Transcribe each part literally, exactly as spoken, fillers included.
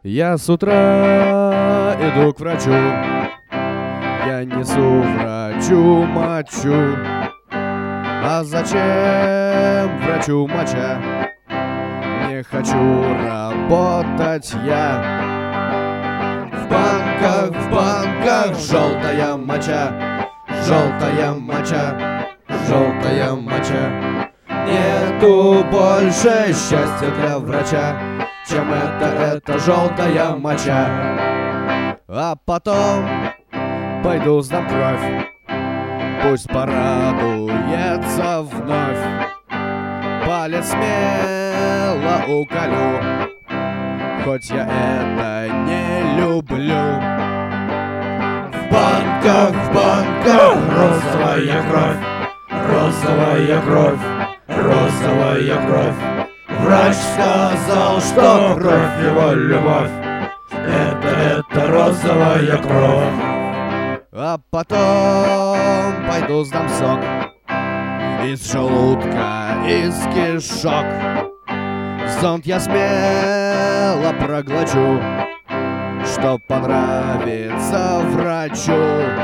Я с утра иду к врачу, я несу врачу мочу. А зачем врачу моча? Не хочу работать я. В банках, в банках желтая моча, желтая моча, желтая моча. Нету больше счастья для врача, чем это, это желтая моча. А потом пойду сдам кровь, пусть порадуется вновь. Палец смело уколю, хоть я это не люблю. В банках, в банках розовая кровь, розовая кровь, розовая кровь. Врач сказал, что кровь его любовь. Это, это розовая кровь. А потом пойду сдам сок из желудка, из кишок. Зонт я смело проглочу, чтоб понравиться врачу.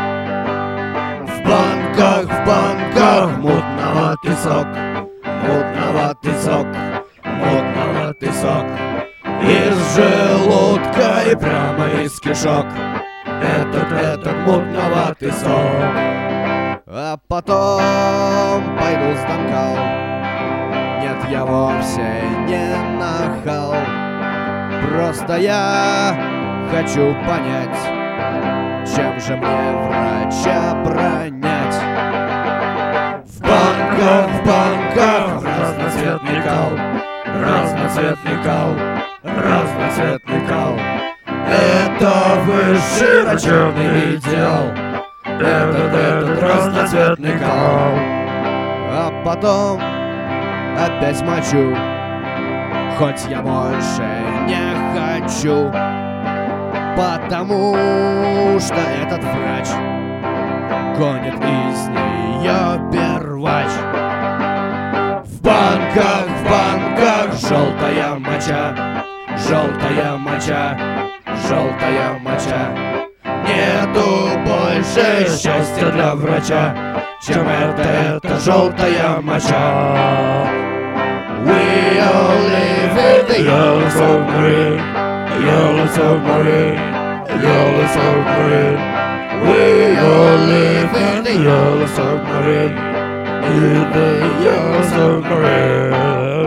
В банках, в банках мутноватый сок, мутноватый сок, мутноватый сок. Из желудка и прямо из кишок. Этот, этот мутноватый сок. А потом пойду сдам кал. Нет, я вовсе не нахал. Просто я хочу понять, чем же мне врача пронять. В банках, в банках разноцветный кал, разноцветный кал, разноцветный кал. Это высший врачебный идеал. Этот, этот разноцветный кал. А потом опять мочу, хоть я больше не хочу, потому что этот врач гонит из нее первач. В банках, в банках желтая моча, желтая моча, желтая моча. Нету больше счастья для врача, чем это, это желтая моча. We all live in the yellow submarine, yellow submarine, yellow submarine. We all live in the yellow submarine, in the yellow submarine.